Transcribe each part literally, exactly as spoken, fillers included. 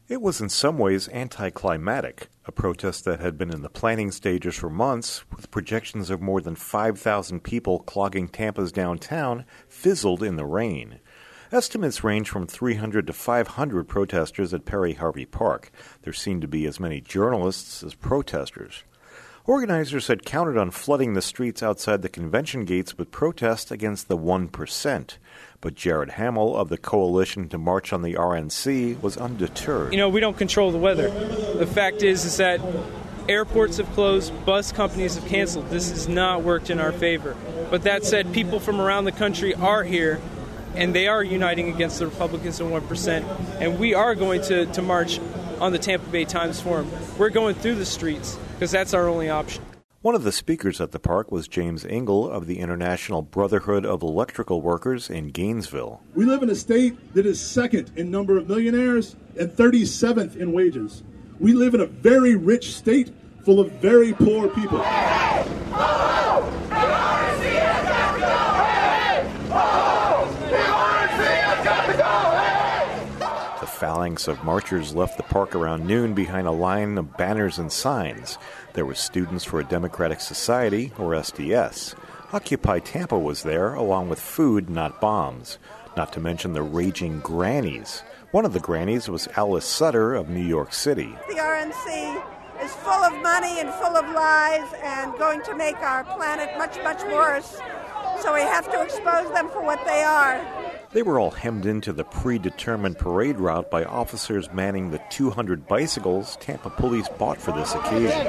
It was in some ways anticlimactic, a protest that had been in the planning stages for months, with projections of more than five thousand people clogging Tampa's downtown, fizzled in the rain. Estimates range from three hundred to five hundred protesters at Perry Harvey Park. There seemed to be as many journalists as protesters. Organizers had counted on flooding the streets outside the convention gates with protests against the one percent. But Jared Hamill of the Coalition to March on the R N C was undeterred. You know, we don't control the weather. The fact is, is that airports have closed, bus companies have canceled. This has not worked in our favor. But that said, people from around the country are here, and they are uniting against the Republicans and one percent. And we are going to, to march on the Tampa Bay Times Forum. We're going through the streets because that's our only option. One of the speakers at the park was James Engel of the International Brotherhood of Electrical Workers in Gainesville. We live in a state that is second in number of millionaires and thirty-seventh in wages. We live in a very rich state full of very poor people. Hey! Oh! The R N C has got to go! Hey! Oh! The R N C has got to go! Hey! The phalanx of marchers left the park around noon behind a line of banners and signs. There were Students for a Democratic Society, or S D S. Occupy Tampa was there, along with food, not bombs. Not to mention the raging grannies. One of the grannies was Alice Sutter of New York City. The R N C is full of money and full of lies and going to make our planet much, much worse. So we have to expose them for what they are. They were all hemmed into the predetermined parade route by officers manning the two hundred bicycles Tampa police bought for this occasion.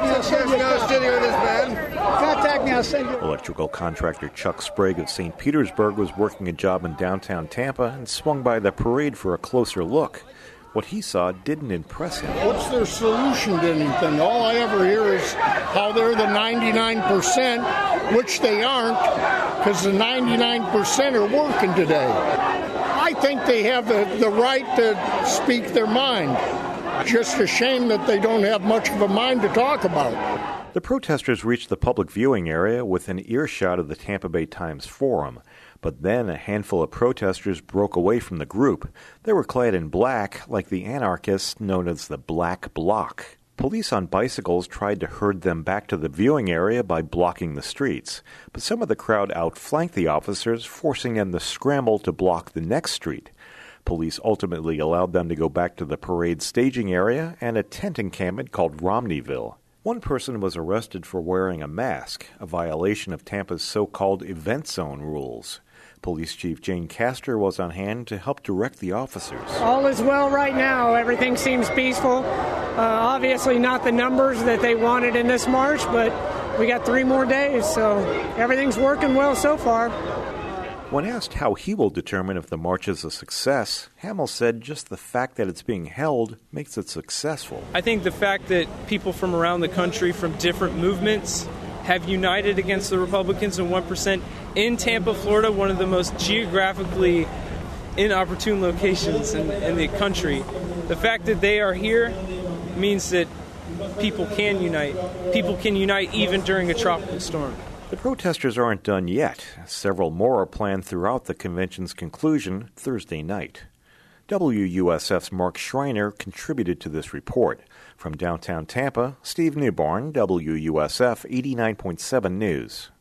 Electrical contractor Chuck Sprague of Saint Petersburg was working a job in downtown Tampa and swung by the parade for a closer look. What he saw didn't impress him. What's their solution to anything? All I ever hear is how they're the ninety-nine percent, which they aren't, because the ninety-nine percent are working today. I think they have the, the right to speak their mind. Just a shame that they don't have much of a mind to talk about. The protesters reached the public viewing area within earshot of the Tampa Bay Times Forum. But then a handful of protesters broke away from the group. They were clad in black, like the anarchists known as the Black Bloc. Police on bicycles tried to herd them back to the viewing area by blocking the streets. But some of the crowd outflanked the officers, forcing them to scramble to block the next street. Police ultimately allowed them to go back to the parade staging area and a tent encampment called Romneyville. One person was arrested for wearing a mask, a violation of Tampa's so-called event zone rules. Police Chief Jane Castor was on hand to help direct the officers. All is well right now. Everything seems peaceful. Uh, obviously not the numbers that they wanted in this march, but we got three more days, so everything's working well so far. When asked how he will determine if the march is a success, Hamill said just the fact that it's being held makes it successful. I think the fact that people from around the country from different movements have united against the Republicans and one percent in Tampa, Florida, one of the most geographically inopportune locations in, in the country. The fact that they are here means that people can unite. People can unite even during a tropical storm. The protesters aren't done yet. Several more are planned throughout the convention's conclusion Thursday night. W U S F's Mark Schreiner contributed to this report. From downtown Tampa, Steve Newborn, W U S F eighty-nine point seven News.